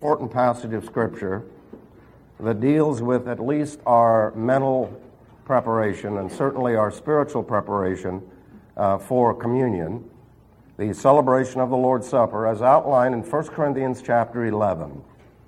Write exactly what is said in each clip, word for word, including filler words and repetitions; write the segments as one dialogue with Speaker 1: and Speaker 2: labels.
Speaker 1: important passage of Scripture that deals with at least our mental preparation and certainly our spiritual preparation uh, for communion, the celebration of the Lord's Supper, as outlined in First Corinthians chapter eleven.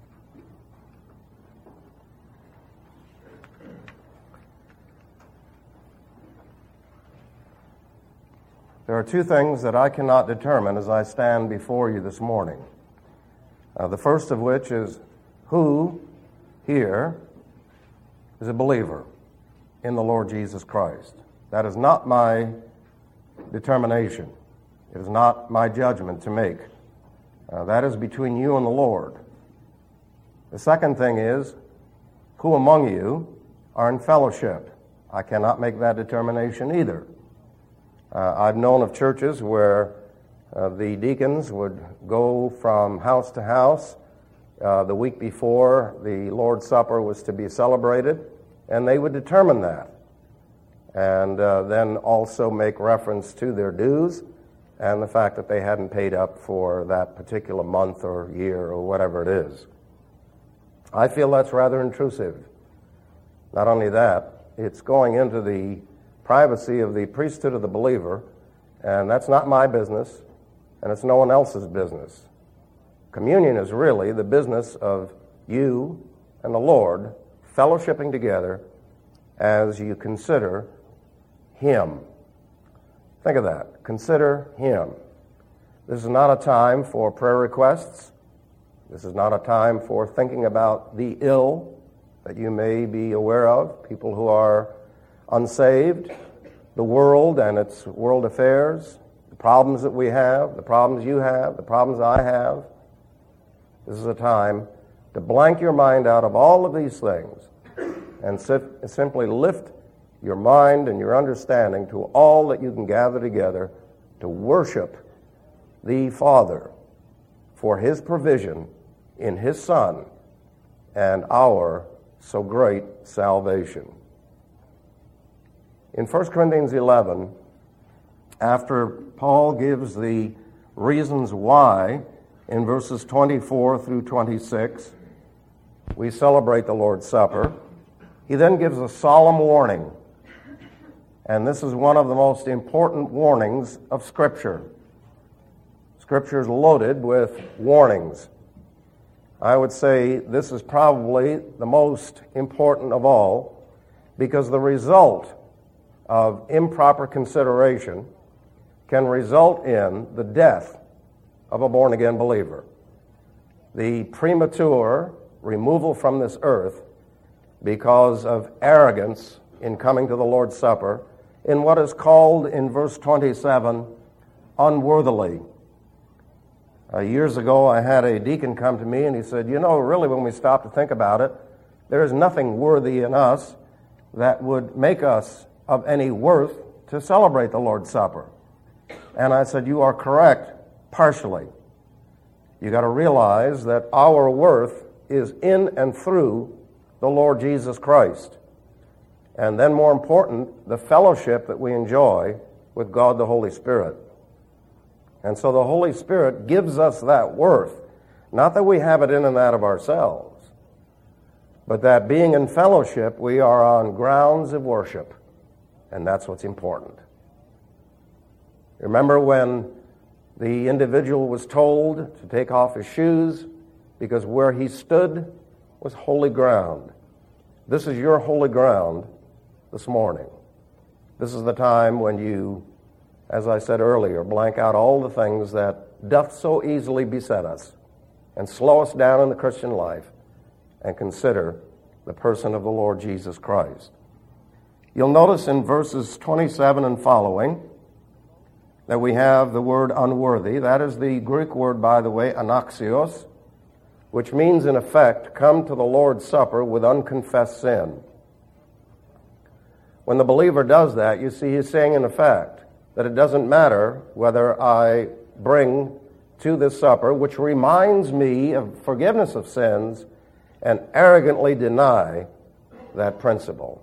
Speaker 1: There are two things that I cannot determine as I stand before you this morning. Uh, the first of which is, who here is a believer in the Lord Jesus Christ? That is not my determination. It is not my judgment to make. Uh, that is between you and the Lord. The second thing is, who among you are in fellowship? I cannot make that determination either. Uh, I've known of churches where uh, the deacons would go from house to house uh, the week before the Lord's Supper was to be celebrated, and they would determine that, and uh, then also make reference to their dues and the fact that they hadn't paid up for that particular month or year or whatever it is. I feel that's rather intrusive. Not only that, it's going into the privacy of the priesthood of the believer, and that's not my business, and it's no one else's business. Communion is really the business of you and the Lord fellowshipping together as you consider Him. Think of that. Consider Him. This is not a time for prayer requests. This is not a time for thinking about the ill that you may be aware of, people who are unsaved, the world and its world affairs, the problems that we have, the problems you have, the problems I have. This is a time to blank your mind out of all of these things and sit, simply lift your mind and your understanding to all that you can gather together to worship the Father for His provision in His Son and our so great salvation. In First Corinthians eleven, after Paul gives the reasons why in verses twenty-four through twenty-six we celebrate the Lord's Supper, he then gives a solemn warning. And this is one of the most important warnings of Scripture. Scripture is loaded with warnings. I would say this is probably the most important of all, because the result of improper consideration can result in the death of a born-again believer. The premature removal from this earth because of arrogance in coming to the Lord's Supper in what is called in verse twenty-seven, unworthily. Uh, years ago, I had a deacon come to me and he said, you know, really when we stop to think about it, there is nothing worthy in us that would make us of any worth to celebrate the Lord's Supper. And I said, you are correct, partially. You got to realize that our worth is in and through the Lord Jesus Christ. And then more important, the fellowship that we enjoy with God the Holy Spirit. And so the Holy Spirit gives us that worth. Not that we have it in and out of ourselves, but that being in fellowship, we are on grounds of worship. And that's what's important. Remember when the individual was told to take off his shoes because where he stood was holy ground. This is your holy ground this morning. This is the time when you, as I said earlier, blank out all the things that doth so easily beset us and slow us down in the Christian life and consider the person of the Lord Jesus Christ. You'll notice in verses twenty-seven and following that we have the word unworthy. That is the Greek word, by the way, anaxios, which means in effect, come to the Lord's Supper with unconfessed sin. When the believer does that, you see he's saying in effect that it doesn't matter whether I bring to this supper, which reminds me of forgiveness of sins, and arrogantly deny that principle.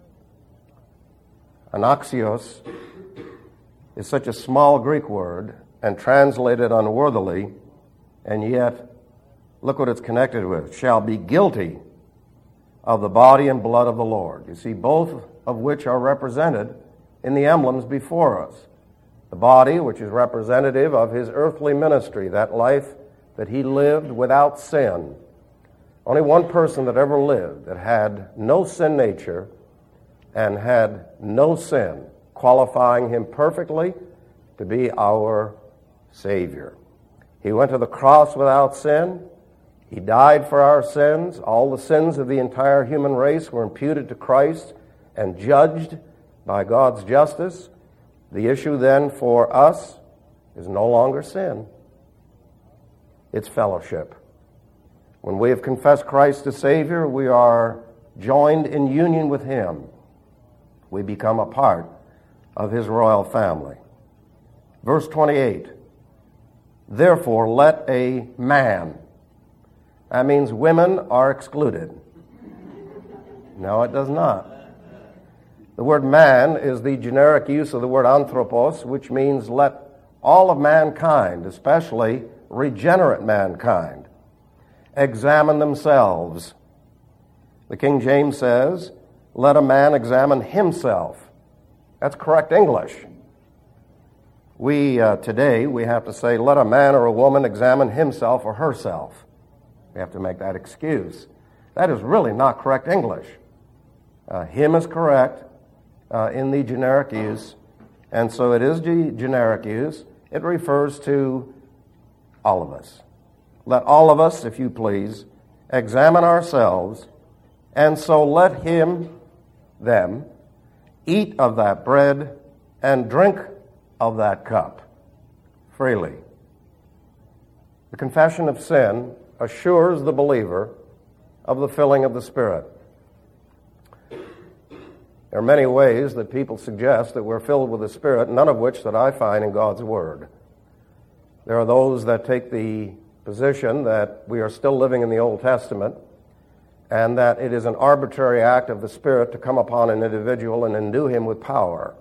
Speaker 1: Anaxios is such a small Greek word and translated unworthily, and yet look what it's connected with, shall be guilty of the body and blood of the Lord. You see, both of which are represented in the emblems before us. The body, which is representative of his earthly ministry, that life that he lived without sin. Only one person that ever lived that had no sin nature and had no sin, qualifying him perfectly to be our Savior. He went to the cross without sin. He died for our sins. All the sins of the entire human race were imputed to Christ and judged by God's justice. The issue then for us is no longer sin. It's fellowship. When we have confessed Christ as Savior, we are joined in union with him. We become a part of his royal family. Verse twenty-eight, therefore let a man. That means women are excluded. No, it does not. The word man is the generic use of the word anthropos, which means let all of mankind, especially regenerate mankind, examine themselves. The King James says, let a man examine himself. That's correct English. We, uh, today, we have to say, let a man or a woman examine himself or herself. We have to make that excuse. That is really not correct English. Uh, him is correct uh, in the generic use, and so it is the generic use. It refers to all of us. Let all of us, if you please, examine ourselves, and so let him, them, eat of that bread and drink of that cup freely. The confession of sin assures the believer of the filling of the Spirit. There are many ways that people suggest that we're filled with the Spirit, none of which that I find in God's Word. There are those that take the position that we are still living in the Old Testament and that it is an arbitrary act of the Spirit to come upon an individual and endue him with power.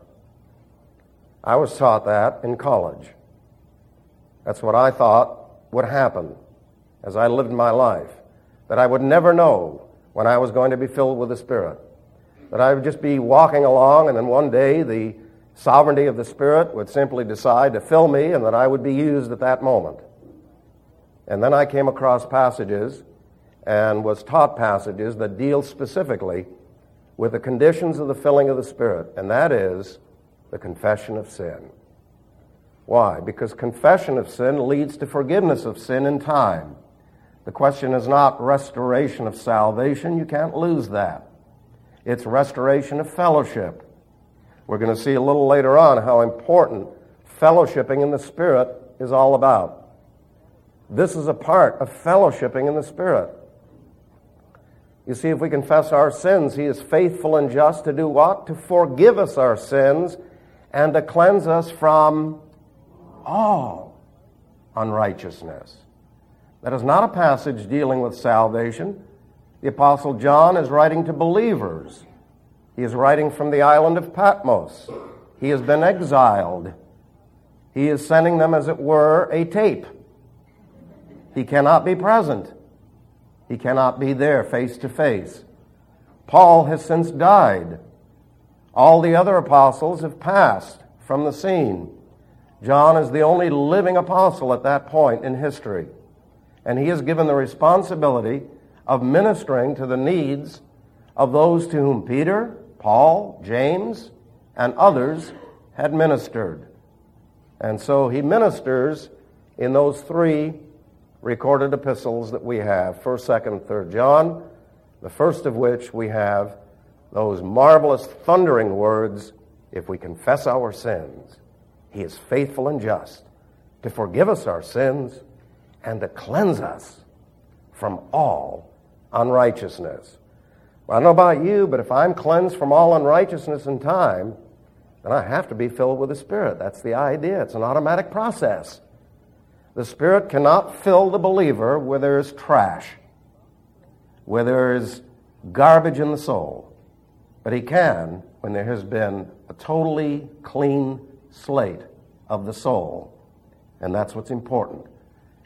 Speaker 1: I was taught that in college. That's what I thought would happen as I lived my life, that I would never know when I was going to be filled with the Spirit, that I would just be walking along and then one day the sovereignty of the Spirit would simply decide to fill me and that I would be used at that moment. And then I came across passages and was taught passages that deal specifically with the conditions of the filling of the Spirit, and that is the confession of sin. Why? Because confession of sin leads to forgiveness of sin in time. The question is not restoration of salvation. You can't lose that. It's restoration of fellowship. We're going to see a little later on how important fellowshipping in the Spirit is all about. This is a part of fellowshipping in the Spirit. You see, if we confess our sins, he is faithful and just to do what? To forgive us our sins and to cleanse us from all unrighteousness. That is not a passage dealing with salvation. The Apostle John is writing to believers. He is writing from the island of Patmos. He has been exiled. He is sending them, as it were, a tape. He cannot be present. He cannot be there face to face. Paul has since died. All the other apostles have passed from the scene. John is the only living apostle at that point in history. And he is given the responsibility of ministering to the needs of those to whom Peter, Paul, James, and others had ministered. And so he ministers in those three recorded epistles that we have, first, second, third John, the first of which we have those marvelous thundering words, if we confess our sins, he is faithful and just to forgive us our sins and to cleanse us from all unrighteousness. Well, I don't know about you, but if I'm cleansed from all unrighteousness in time, then I have to be filled with the Spirit. That's the idea. It's an automatic process. The Spirit cannot fill the believer where there is trash, where there is garbage in the soul. But he can when there has been a totally clean slate of the soul. And that's what's important.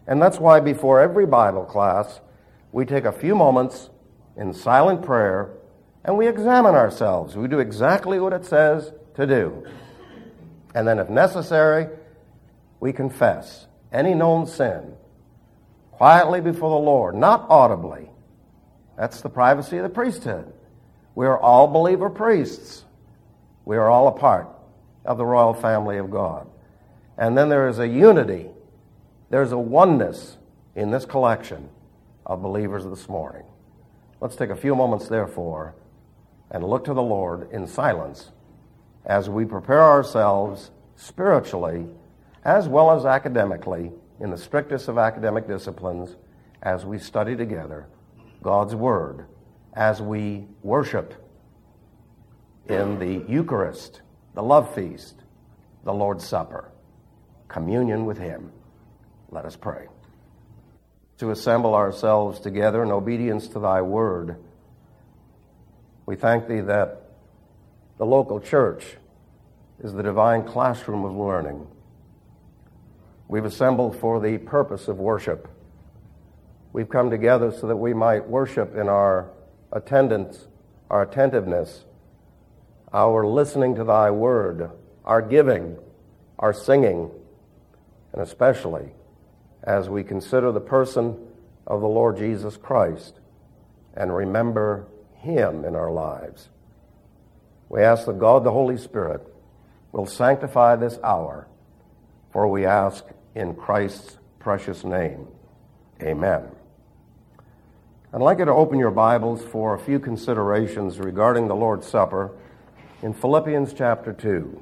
Speaker 1: And that's why before every Bible class, we take a few moments in silent prayer and we examine ourselves. We do exactly what it says to do. And then if necessary, we confess any known sin quietly before the Lord, not audibly. That's the privacy of the priesthood. We are all believer priests. We are all a part of the royal family of God. And then there is a unity, there's a oneness in this collection of believers this morning. Let's take a few moments, therefore, and look to the Lord in silence as we prepare ourselves spiritually as well as academically in the strictest of academic disciplines as we study together God's Word, as we worship in the Eucharist, the love feast, the Lord's Supper, communion with Him. Let us pray. To assemble ourselves together in obedience to Thy Word, we thank Thee that the local church is the divine classroom of learning. We've assembled for the purpose of worship. We've come together so that we might worship in our attendance, our attentiveness, our listening to Thy Word, our giving, our singing, and especially as we consider the person of the Lord Jesus Christ and remember Him in our lives. We ask that God the Holy Spirit will sanctify this hour, for we ask in Christ's precious name. Amen. I'd like you to open your Bibles for a few considerations regarding the Lord's Supper in Philippians chapter two,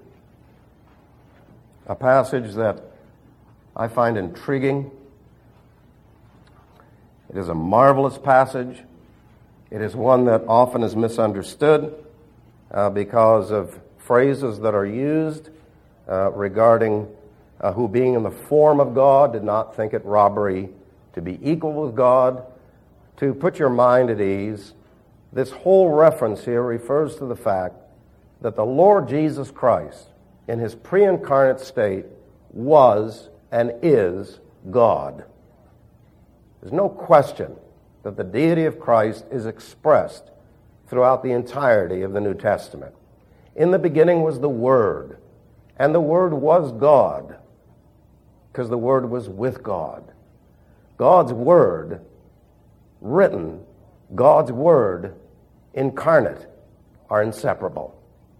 Speaker 1: a passage that I find intriguing. It is a marvelous passage. It is one that often is misunderstood uh, because of phrases that are used uh, regarding uh, who being in the form of God did not think it robbery to be equal with God. To put your mind at ease, this whole reference here refers to the fact that the Lord Jesus Christ, in His pre-incarnate state, was and is God. There's no question that the deity of Christ is expressed throughout the entirety of the New Testament. In the beginning was the Word, and the Word was God, because the Word was with God. God's Word written, God's Word incarnate are inseparable.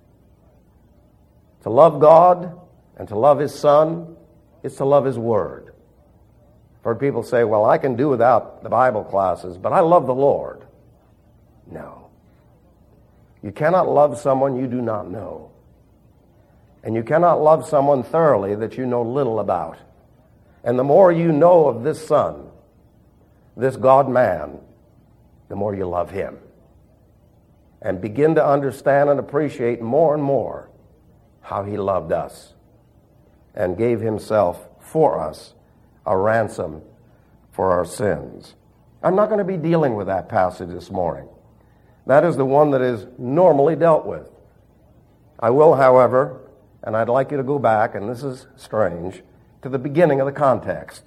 Speaker 1: To love God and to love His Son is to love His Word. I've heard people say, well, I can do without the Bible classes, but I love the Lord. No. You cannot love someone you do not know. And you cannot love someone thoroughly that you know little about. And the more you know of this Son, this God-man, the more you love Him. And begin to understand and appreciate more and more how He loved us and gave Himself for us a ransom for our sins. I'm not going to be dealing with that passage this morning. That is the one that is normally dealt with. I will, however, and I'd like you to go back, and this is strange, to the beginning of the context.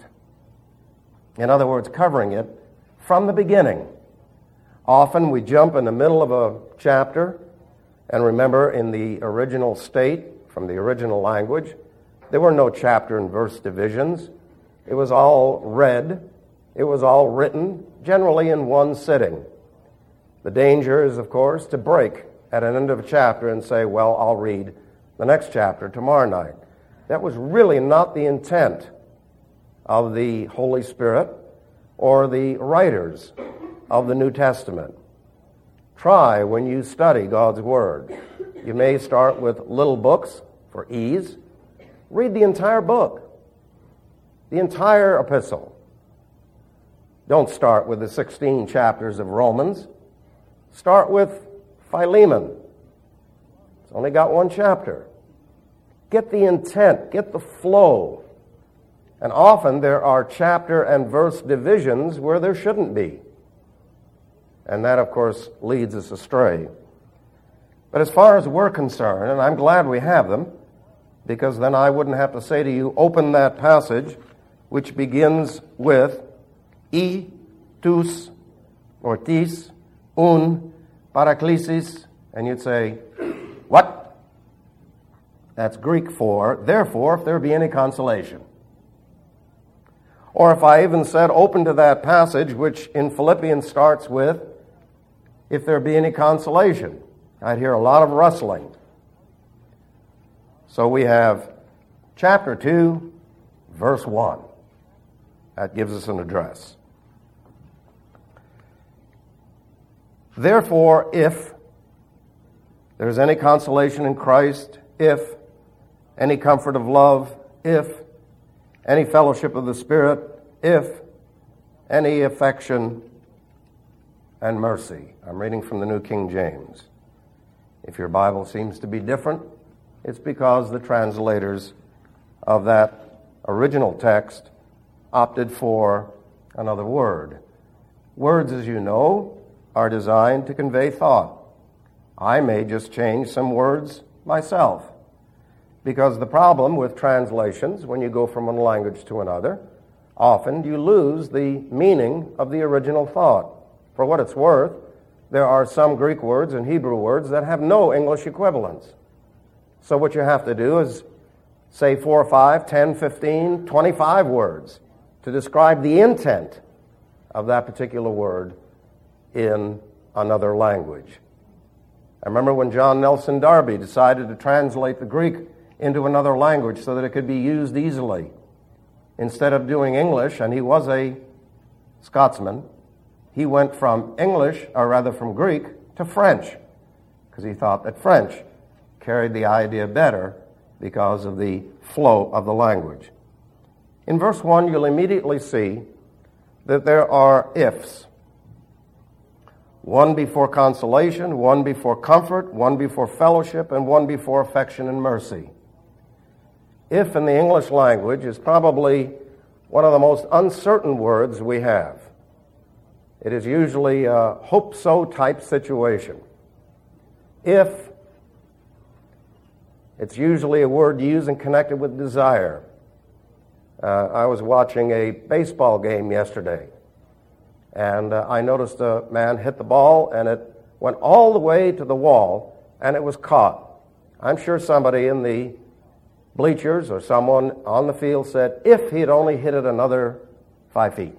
Speaker 1: In other words, covering it from the beginning. Often we jump in the middle of a chapter, and remember, in the original state, from the original language, there were no chapter and verse divisions. It was all read. It was all written, generally in one sitting. The danger is, of course, to break at an end of a chapter and say, well, I'll read the next chapter tomorrow night. That was really not the intent of the Holy Spirit or the writers of the New Testament. Try, when you study God's Word, you may start with little books for ease. Read the entire book, the entire epistle. Don't start with the sixteen chapters of Romans. Start with Philemon. It's only got one chapter. Get the intent, get the flow. And often there are chapter and verse divisions where there shouldn't be. And that, of course, leads us astray. But as far as we're concerned, and I'm glad we have them, because then I wouldn't have to say to you, open that passage which begins with I, tus, or tis, un, paraklesis, and you'd say, what? That's Greek for, therefore, if there be any consolation. Or if I even said, open to that passage, which in Philippians starts with, if there be any consolation, I'd hear a lot of rustling. So we have chapter two, verse one. That gives us an address. Therefore, if there's any consolation in Christ, if any comfort of love, if any fellowship of the Spirit, if any affection and mercy. I'm reading from the New King James. If your Bible seems to be different, it's because the translators of that original text opted for another word. Words, as you know, are designed to convey thought. I may just change some words myself, because the problem with translations, when you go from one language to another, often you lose the meaning of the original thought. For what it's worth, there are some Greek words and Hebrew words that have no English equivalents. So what you have to do is say four, five, ten, fifteen, twenty-five words to describe the intent of that particular word in another language. I remember when John Nelson Darby decided to translate the Greek into another language so that it could be used easily. Instead of doing English, and he was a Scotsman, he went from English, or rather from Greek, to French, because he thought that French carried the idea better because of the flow of the language. In verse one, you'll immediately see that there are ifs. One before consolation, one before comfort, one before fellowship, and one before affection and mercy. If in the English language is probably one of the most uncertain words we have. It is usually a hope-so type situation. If, it's usually a word used and connected with desire. Uh, I was watching a baseball game yesterday, and uh, I noticed a man hit the ball, and it went all the way to the wall, and it was caught. I'm sure somebody in the bleachers or someone on the field said, if he had only hit it another five feet.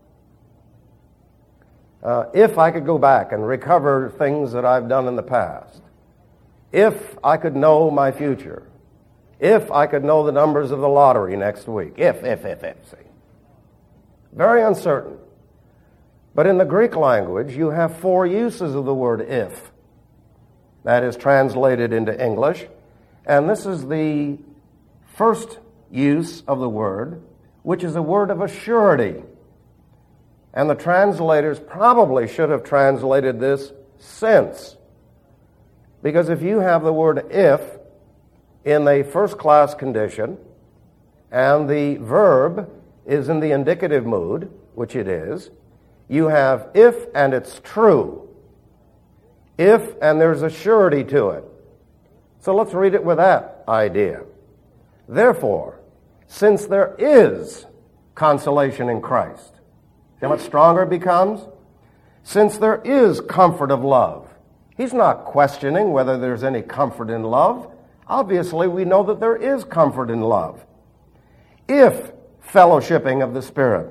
Speaker 1: Uh, if I could go back and recover things that I've done in the past. If I could know my future. If I could know the numbers of the lottery next week. If, if, if, if, see. Very uncertain. But in the Greek language, you have four uses of the word if. That is translated into English. And this is the first use of the word, which is a word of a surety. And the translators probably should have translated this since. Because if you have the word if in a first-class condition, and the verb is in the indicative mood, which it is, you have if and it's true. If and there's a surety to it. So let's read it with that idea. Therefore, since there is consolation in Christ, see how much stronger it becomes? Since there is comfort of love. He's not questioning whether there's any comfort in love. Obviously, we know that there is comfort in love. If fellowshipping of the Spirit.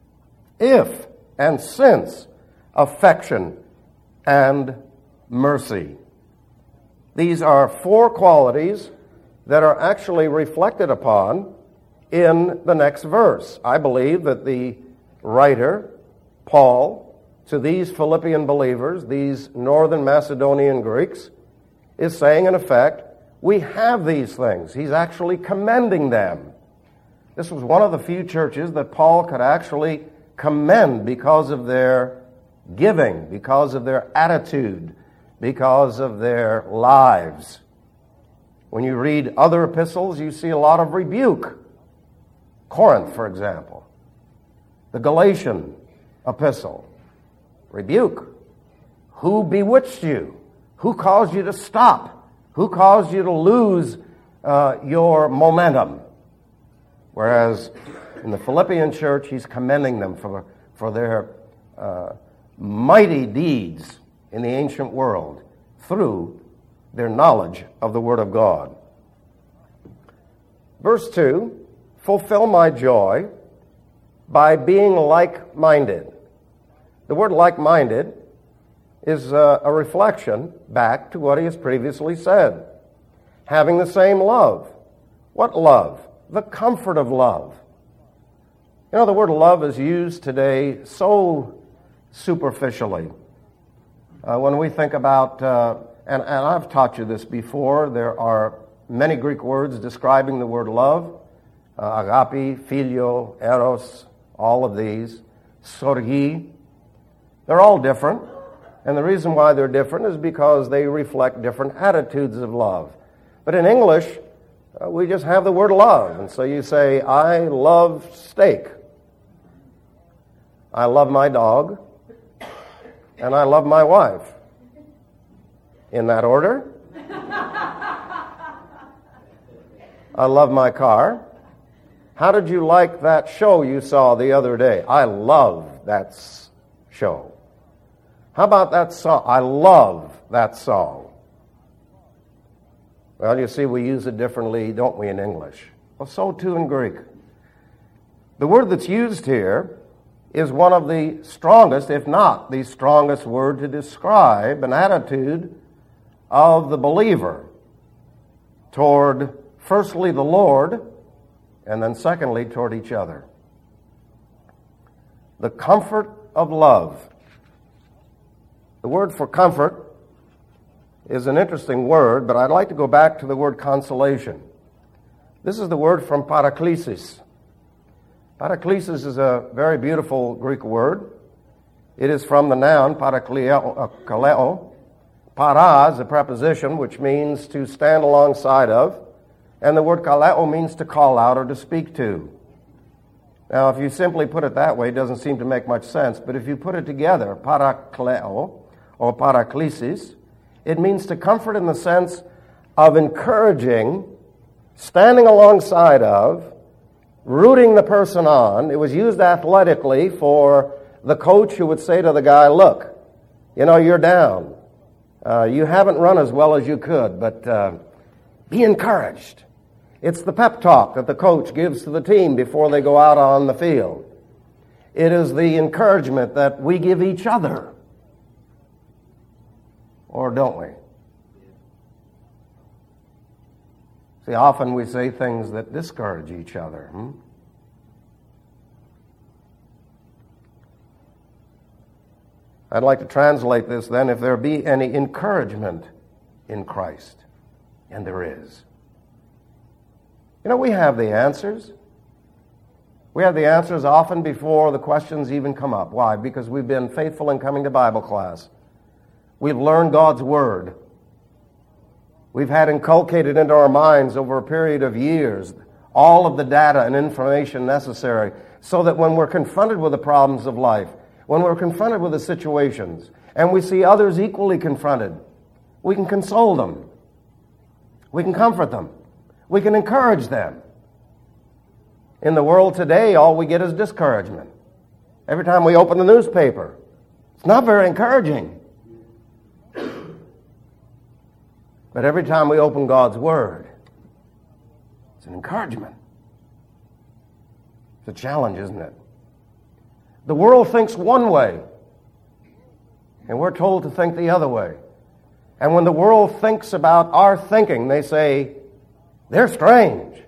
Speaker 1: If and since affection and mercy. These are four qualities that are actually reflected upon in the next verse. I believe that the writer, Paul, to these Philippian believers, these northern Macedonian Greeks, is saying, in effect, we have these things. He's actually commending them. This was one of the few churches that Paul could actually commend because of their giving, because of their attitude, because of their lives. When you read other epistles, you see a lot of rebuke. Corinth, for example. The Galatian epistle. Rebuke. Who bewitched you? Who caused you to stop? Who caused you to lose uh, your momentum? Whereas In the Philippian church, he's commending them for, for their uh, mighty deeds in the ancient world through their knowledge of the Word of God. Verse two, fulfill my joy by being like-minded. The word like-minded is a, a reflection back to what he has previously said. Having the same love. What love? The comfort of love. You know, the word love is used today so superficially. Uh, when we think about, uh, and, and I've taught you this before, there are many Greek words describing the word love. Uh, agape, filio, eros, all of these. Storgi. They're all different. And the reason why they're different is because they reflect different attitudes of love. But in English, uh, we just have the word love. And so you say, I love steak. I love my dog. And I love my wife. In that order. I love my car. How did you like that show you saw the other day? I love that show. How about that song? I love that song. Well, you see, we use it differently, don't we, in English? Well, so too in Greek. The word that's used here is one of the strongest, if not the strongest word to describe an attitude of the believer toward, firstly, the Lord, and then secondly, toward each other. The comfort of love. The word for comfort is an interesting word, but I'd like to go back to the word consolation. This is the word from paraklesis. Paraklesis is a very beautiful Greek word. It is from the noun parakleo. Para is a preposition which means to stand alongside of, and the word kaleo means to call out or to speak to. Now, if you simply put it that way, it doesn't seem to make much sense, but if you put it together, parakleo or paraklesis, it means to comfort in the sense of encouraging, standing alongside of, rooting the person on. It was used athletically for the coach who would say to the guy, look, you know, you're down. Uh, you haven't run as well as you could, but uh, be encouraged. It's the pep talk that the coach gives to the team before they go out on the field. It is the encouragement that we give each other. Or don't we? See, often we say things that discourage each other. Hmm? I'd like to translate this then, if there be any encouragement in Christ. And there is. You know, we have the answers. We have the answers often before the questions even come up. Why? Because we've been faithful in coming to Bible class. We've learned God's Word. We've had inculcated into our minds over a period of years all of the data and information necessary so that when we're confronted with the problems of life, when we're confronted with the situations, and we see others equally confronted, we can console them. We can comfort them. We can encourage them. In the world today, all we get is discouragement. Every time we open the newspaper, it's not very encouraging. But every time we open God's Word, it's an encouragement. It's a challenge, isn't it? The world thinks one way, and we're told to think the other way. And when the world thinks about our thinking, they say, they're strange.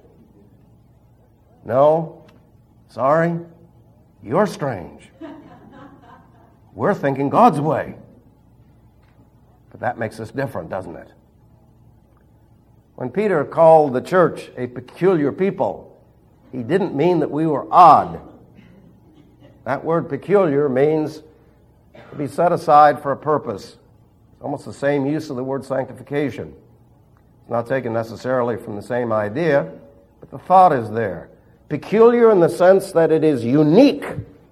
Speaker 1: No, sorry, you're strange. We're thinking God's way. But that makes us different, doesn't it? When Peter called the church a peculiar people, he didn't mean that we were odd. That word peculiar means to be set aside for a purpose. It's almost the same use of the word sanctification. It's not taken necessarily from the same idea, but the thought is there. Peculiar in the sense that it is unique.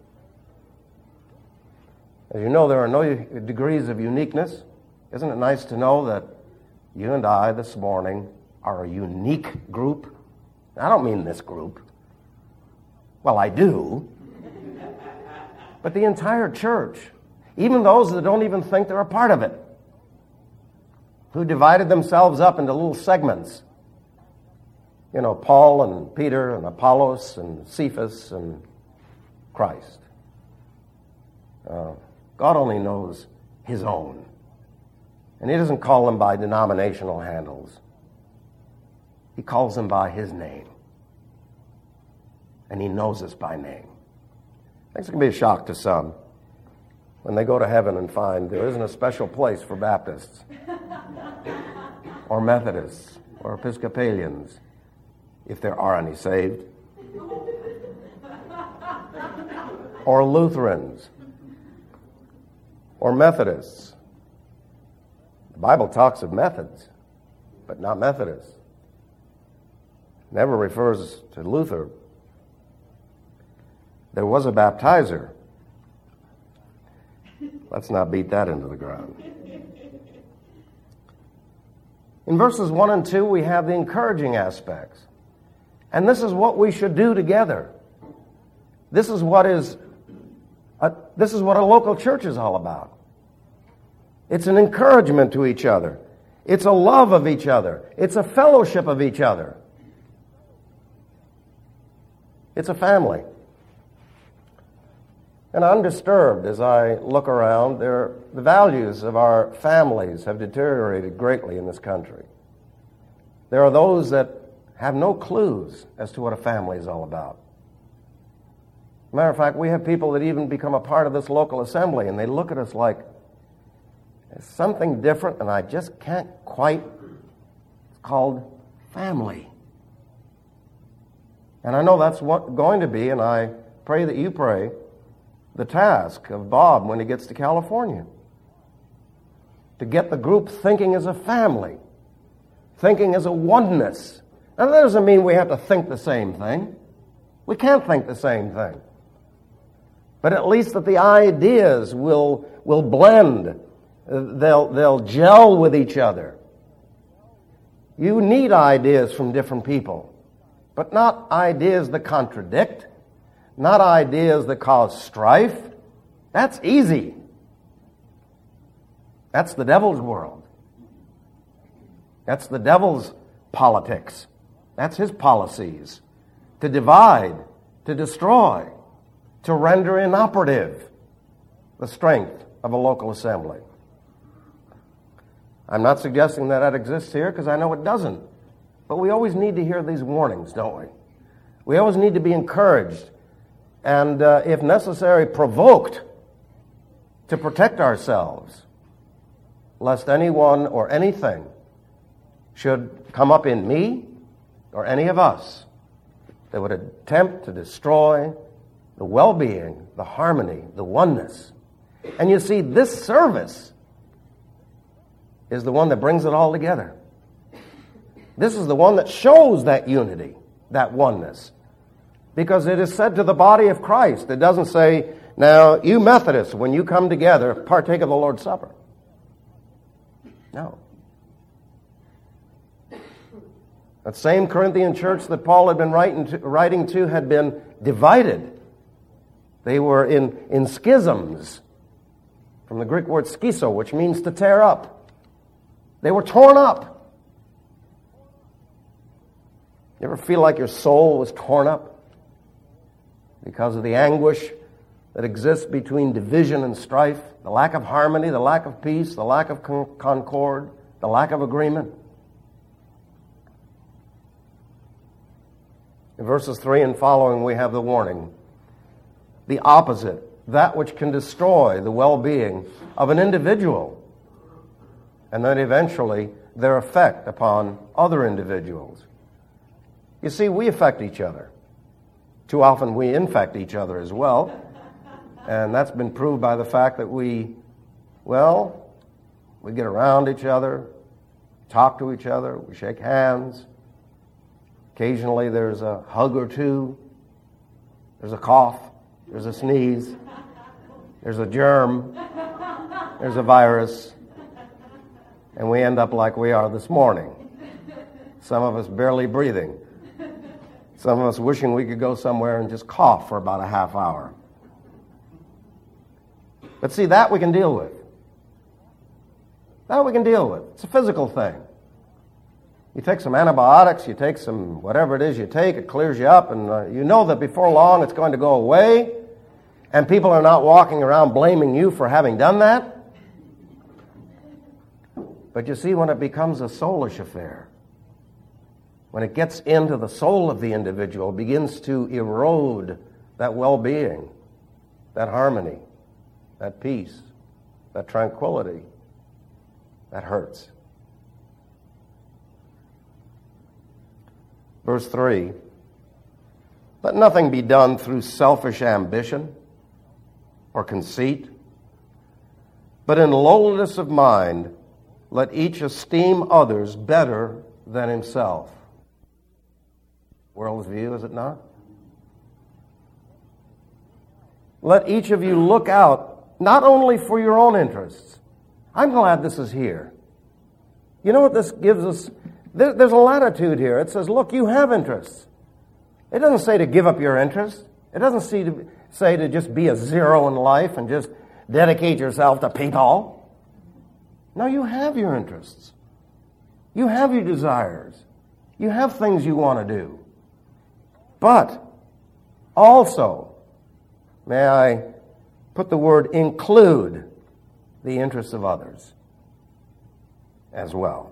Speaker 1: As you know, there are no degrees of uniqueness. Isn't it nice to know that you and I this morning are a unique group? I don't mean this group. Well, I do. But the entire church, even those that don't even think they're a part of it, who divided themselves up into little segments. You know, Paul and Peter and Apollos and Cephas and Christ. Uh, God only knows his own. And he doesn't call them by denominational handles. He calls them by his name. And he knows us by name. I think it's going to be a shock to some when they go to heaven and find there isn't a special place for Baptists or Methodists or Episcopalians, if there are any saved, or Lutherans or Methodists. The Bible talks of methods, but not Methodists. Never refers to Luther. There was a baptizer. Let's not beat that into the ground. In verses one and two, we have the encouraging aspects. And this is what we should do together. This is what is a, this is what a local church is all about. It's an encouragement to each other. It's a love of each other. It's a fellowship of each other. It's a family. And I'm disturbed as I look around. There, the values of our families have deteriorated greatly in this country. There are those that have no clues as to what a family is all about. Matter of fact, we have people that even become a part of this local assembly, and they look at us like there's something different, and I just can't quite. It's called family. And I know that's what going to be, and I pray that you pray, the task of Bob when he gets to California. To get the group thinking as a family, thinking as a oneness. Now, that doesn't mean we have to think the same thing. We can't think the same thing. But at least that the ideas will, will blend. They'll, they'll gel with each other. You need ideas from different people, but not ideas that contradict, not ideas that cause strife. That's easy. That's the devil's world. That's the devil's politics. That's his policies. To divide, to destroy, to render inoperative the strength of a local assembly. I'm not suggesting that that exists here because I know it doesn't. But we always need to hear these warnings, don't we? We always need to be encouraged and, uh, if necessary, provoked to protect ourselves, lest anyone or anything should come up in me or any of us that would attempt to destroy the well-being, the harmony, the oneness. And you see, this service is the one that brings it all together. This is the one that shows that unity, that oneness. Because it is said to the body of Christ. It doesn't say, now, you Methodists, when you come together, partake of the Lord's Supper. No. That same Corinthian church that Paul had been writing to, writing to had been divided. They were in, in schisms, from the Greek word schizo, which means to tear up. They were torn up. You ever feel like your soul was torn up because of the anguish that exists between division and strife, the lack of harmony, the lack of peace, the lack of con- concord, the lack of agreement? In verses three and following, we have the warning. The opposite, that which can destroy the well-being of an individual, and then eventually their effect upon other individuals. You see, we affect each other. Too often we infect each other as well. And that's been proved by the fact that we, well, we get around each other, talk to each other, we shake hands. Occasionally there's a hug or two. There's a cough. There's a sneeze. There's a germ. There's a virus. And we end up like we are this morning. Some of us barely breathing. Some of us wishing we could go somewhere and just cough for about a half hour. But see, that we can deal with. That we can deal with. It's a physical thing. You take some antibiotics, you take some whatever it is you take, it clears you up, and uh, you know that before long it's going to go away, and people are not walking around blaming you for having done that. But you see, when it becomes a soulish affair, when it gets into the soul of the individual, begins to erode that well-being, that harmony, that peace, that tranquility, that hurts. Verse three, let nothing be done through selfish ambition or conceit, but in lowliness of mind, let each esteem others better than himself. World's view, is it not? Let each of you look out not only for your own interests. I'm glad this is here. You know what this gives us? There's a latitude here. It says, look, you have interests. It doesn't say to give up your interests. It doesn't say to, say to just be a zero in life and just dedicate yourself to people. No, you have your interests. You have your desires. You have things you want to do. But also, may I put the word include the interests of others as well.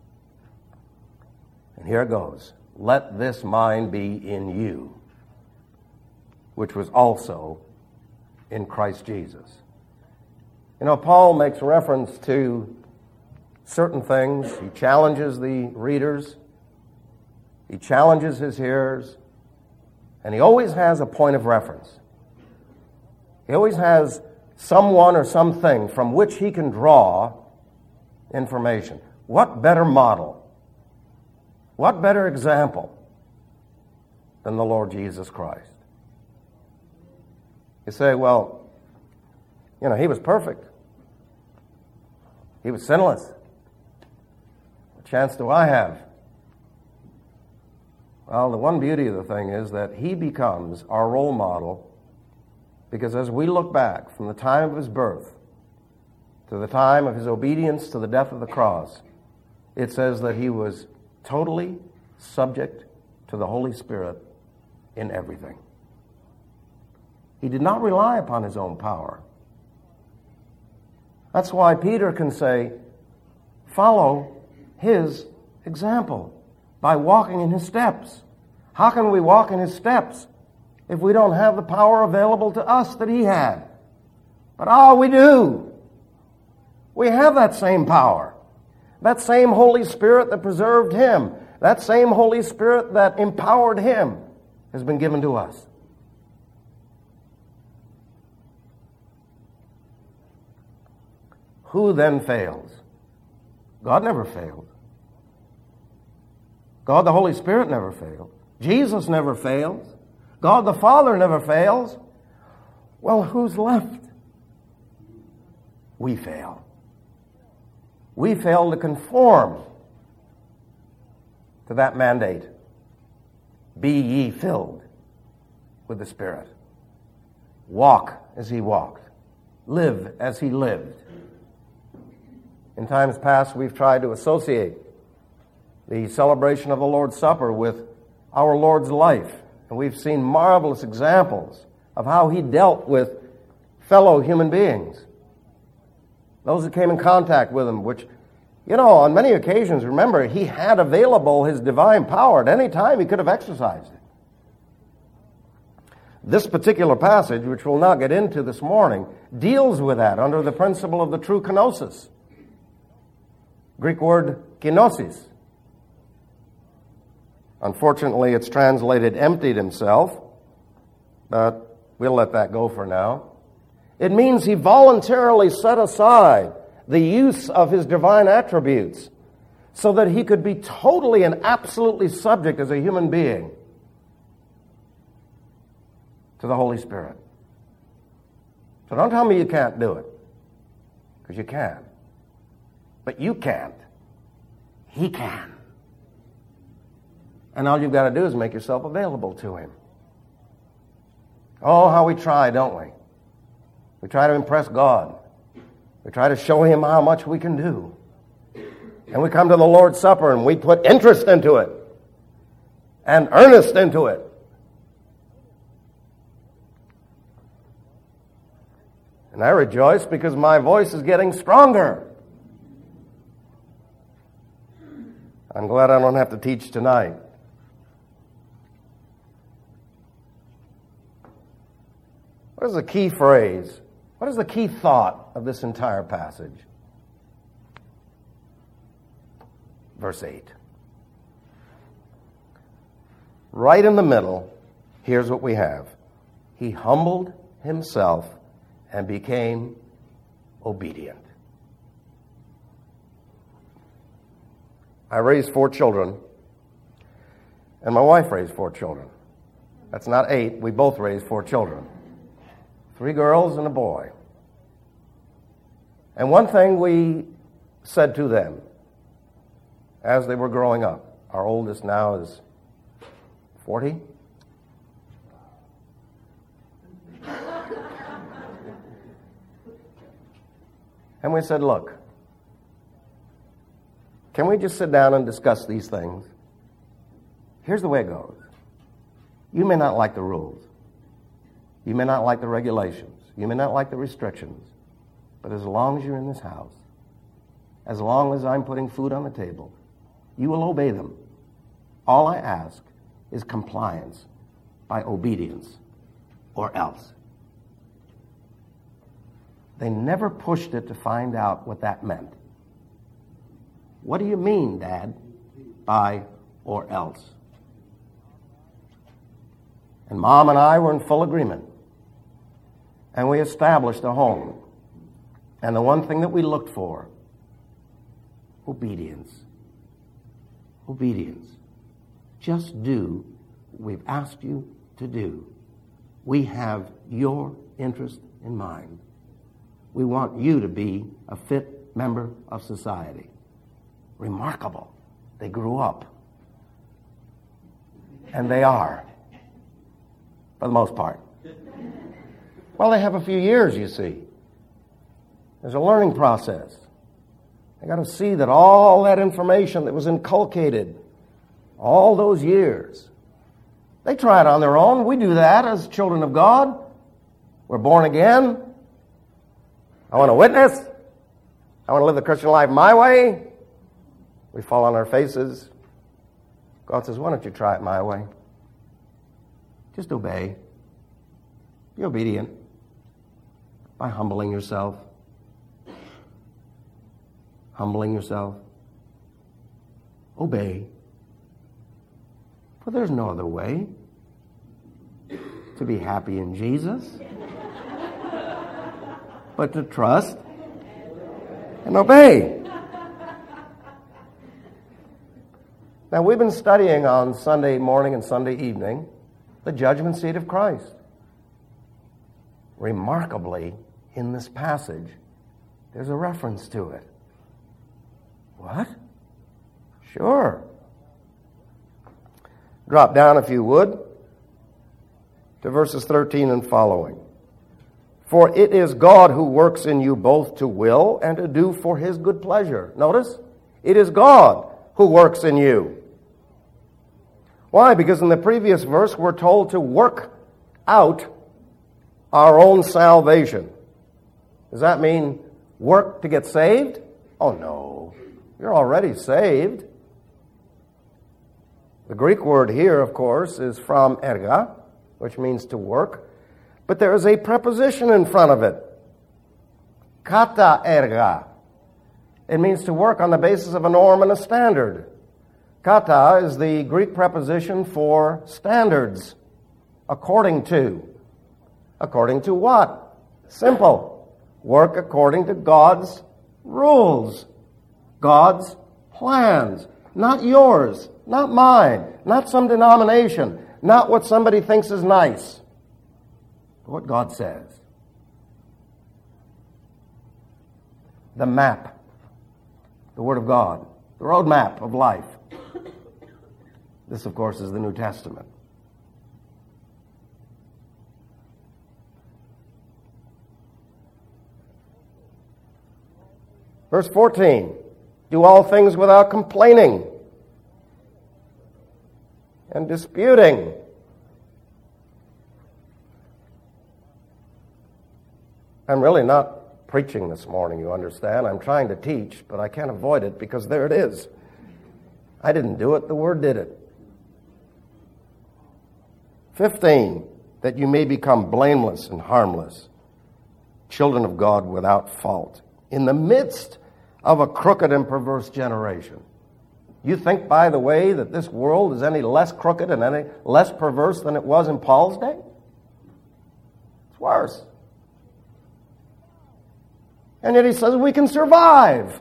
Speaker 1: And here it goes. Let this mind be in you, which was also in Christ Jesus. You know, Paul makes reference to certain things. He challenges the readers. He challenges his hearers. And he always has a point of reference. He always has someone or something from which he can draw information. What better model? What better example than the Lord Jesus Christ? You say, well, you know, he was perfect. He was sinless. What chance do I have? Well, the one beauty of the thing is that he becomes our role model, because as we look back from the time of his birth to the time of his obedience to the death of the cross, it says that he was totally subject to the Holy Spirit in everything. He did not rely upon his own power. That's why Peter can say, follow his example by walking in his steps. How can we walk in his steps if we don't have the power available to us that he had? But oh, we do. We have that same power. That same Holy Spirit that preserved him, that same Holy Spirit that empowered him has been given to us. Who then fails? God never failed. God the Holy Spirit never failed. Jesus never fails. God the Father never fails. Well, who's left? We fail. We fail to conform to that mandate. Be ye filled with the Spirit. Walk as he walked. Live as he lived. In times past, we've tried to associate the celebration of the Lord's Supper with our Lord's life. And we've seen marvelous examples of how he dealt with fellow human beings. Those that came in contact with him, which, you know, on many occasions, remember, he had available his divine power. At any time, he could have exercised it. This particular passage, which we'll not get into this morning, deals with that under the principle of the true kenosis. Greek word kenosis. Unfortunately, it's translated emptied himself, but we'll let that go for now. It means he voluntarily set aside the use of his divine attributes so that he could be totally and absolutely subject as a human being to the Holy Spirit. So don't tell me you can't do it, because you can. But you can't. He can. And all you've got to do is make yourself available to him. Oh, how we try, don't we? We try to impress God. We try to show him how much we can do. And we come to the Lord's Supper and we put interest into it and earnest into it. And I rejoice because my voice is getting stronger. I'm glad I don't have to teach tonight. What is the key phrase? What is the key thought of this entire passage? Verse eight. Right in the middle, here's what we have. He humbled himself and became obedient. I raised four children, and my wife raised four children. That's not eight. We both raised four children. Three girls and a boy. And one thing we said to them as they were growing up, our oldest now is forty. And we said, look, can we just sit down and discuss these things? Here's the way it goes. You may not like the rules. You may not like the regulations. You may not like the restrictions. But as long as you're in this house, as long as I'm putting food on the table, you will obey them. All I ask is compliance by obedience, or else. They never pushed it to find out what that meant. What do you mean, Dad, by or else? And Mom and I were in full agreement. And we established a home. And the one thing that we looked for, obedience. Obedience. Just do what we've asked you to do. We have your interest in mind. We want you to be a fit member of society. Remarkable. They grew up. And they are. For the most part. Well, they have a few years, you see. There's a learning process. They got to see that all that information that was inculcated all those years, they try it on their own. We do that as children of God. We're born again. I want to witness. I want to live the Christian life my way. We fall on our faces. God says, why don't you try it my way? Just obey. Be obedient by humbling yourself. Humbling yourself. Obey. For there's no other way to be happy in Jesus but to trust and obey. Now, we've been studying on Sunday morning and Sunday evening the judgment seat of Christ. Remarkably, in this passage, there's a reference to it. What? Sure. Drop down, if you would, to verses thirteen and following. For it is God who works in you both to will and to do for his good pleasure. Notice, it is God who works in you. Why? Because in the previous verse, we're told to work out our own salvation. Does that mean work to get saved? Oh, no. You're already saved. The Greek word here, of course, is from erga, which means to work. But there is a preposition in front of it. Kata erga. It means to work on the basis of a norm and a standard. Kata is the Greek preposition for standards. According to. According to what? Simple. Work according to God's rules. God's plans. Not yours. Not mine. Not some denomination. Not what somebody thinks is nice. But what God says. The map. The Word of God. The road map of life. This, of course, is the New Testament. Verse fourteen, do all things without complaining and disputing. I'm really not preaching this morning, you understand. I'm trying to teach, but I can't avoid it because there it is. I didn't do it, the Word did it. fifteen, that you may become blameless and harmless, children of God without fault, in the midst of a crooked and perverse generation. You think, by the way, that this world is any less crooked and any less perverse than it was in Paul's day? It's worse. And yet he says we can survive.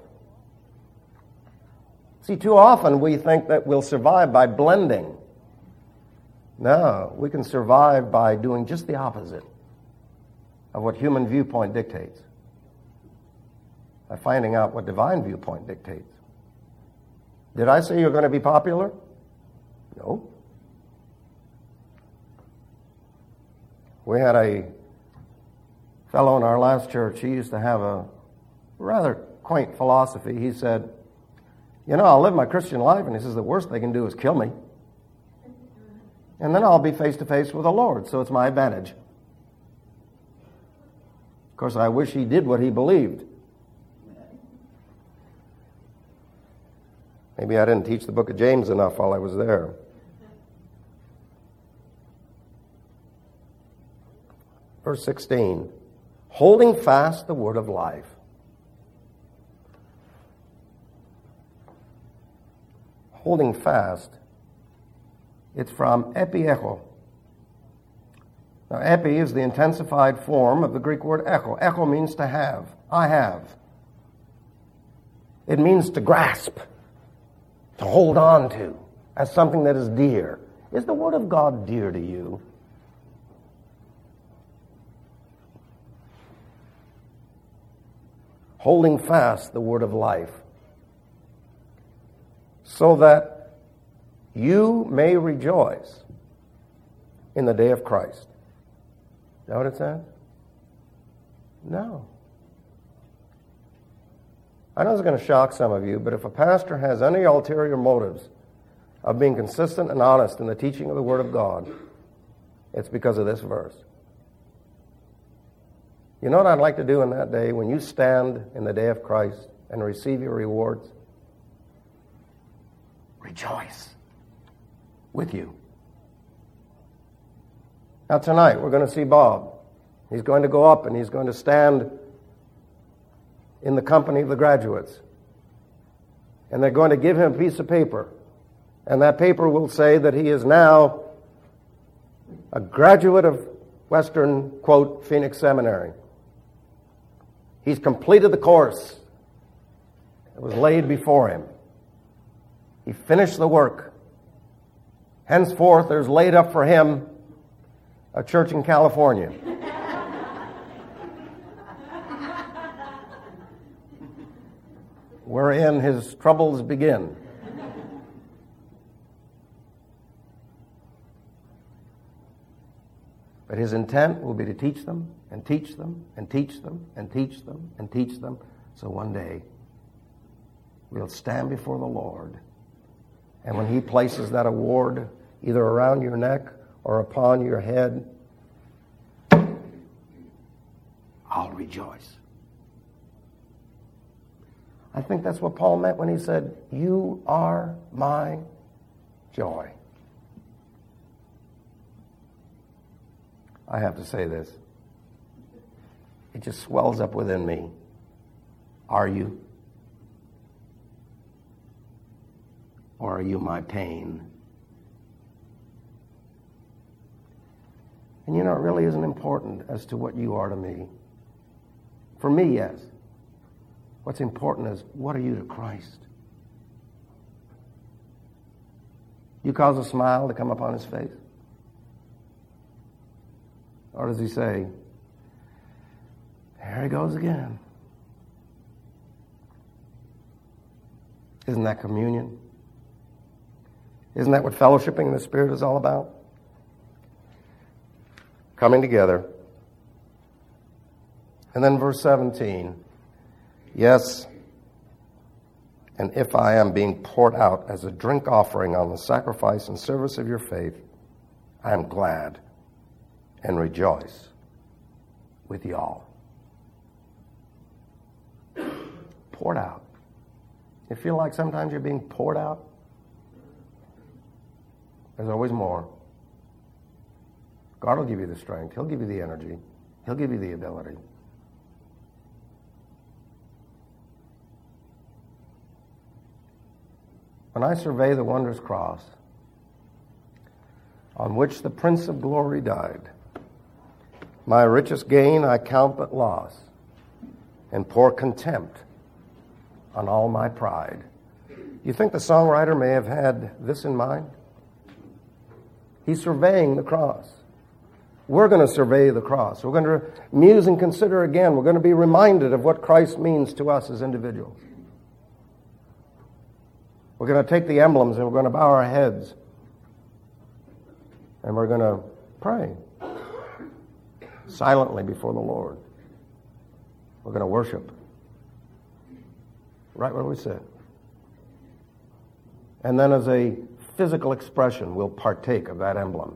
Speaker 1: See, too often we think that we'll survive by blending. No, we can survive by doing just the opposite of what human viewpoint dictates. By finding out what divine viewpoint dictates. Did I say you're going to be popular? No. We had a fellow in our last church. He used to have a rather quaint philosophy. He said, you know, I'll live my Christian life, and he says the worst they can do is kill me. And then I'll be face to face with the Lord, so it's my advantage. Of course, I wish he did what he believed. Maybe I didn't teach the book of James enough while I was there. Verse sixteen, holding fast the word of life. Holding fast, it's from epiecho. Now, epi is the intensified form of the Greek word echo. Echo means to have. I have. It means to grasp, to hold on to as something that is dear. Is the Word of God dear to you? Holding fast the word of life, so that you may rejoice in the day of Christ. Is that what it says? No. I know it's going to shock some of you, but if a pastor has any ulterior motives of being consistent and honest in the teaching of the Word of God, it's because of this verse. You know what I'd like to do in that day when you stand in the day of Christ and receive your rewards? Rejoice with you. Now tonight we're going to see Bob. He's going to go up and he's going to stand in the company of the graduates. And they're going to give him a piece of paper. And that paper will say that he is now a graduate of Western, quote, Phoenix Seminary. He's completed the course that was laid before him. He finished the work. Henceforth, there's laid up for him a church in California. Wherein his troubles begin. But his intent will be to teach them, and teach them, and teach them, and teach them, and teach them, so one day we'll stand before the Lord. And when he places that award either around your neck or upon your head, I'll rejoice. I think that's what Paul meant when he said, you are my joy. I have to say this. It just swells up within me. Are you? Or are you my pain? And you know, it really isn't important as to what you are to me. For me, yes. What's important is, what are you to Christ? You cause a smile to come upon his face? Or does he say, there he goes again? Isn't that communion? Isn't that what fellowshipping in the Spirit is all about? Coming together. And then verse seventeen, yes, and if I am being poured out as a drink offering on the sacrifice and service of your faith, I am glad and rejoice with you all. Poured out. You feel like sometimes you're being poured out? There's always more. God will give you the strength. He'll give you the energy. He'll give you the ability. When I survey the wondrous cross on which the Prince of Glory died, my richest gain I count but loss, and pour contempt on all my pride. You think the songwriter may have had this in mind? He's surveying the cross. We're going to survey the cross. We're going to muse and consider again. We're going to be reminded of what Christ means to us as individuals. We're going to take the emblems and we're going to bow our heads. And we're going to pray silently before the Lord. We're going to worship right where we sit. And then as a physical expression, we'll partake of that emblem,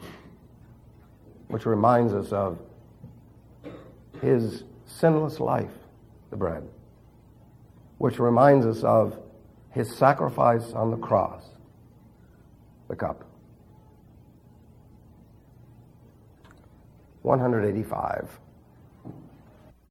Speaker 1: which reminds us of his sinless life, the bread, which reminds us of his sacrifice on the cross, the cup. one eighty-five.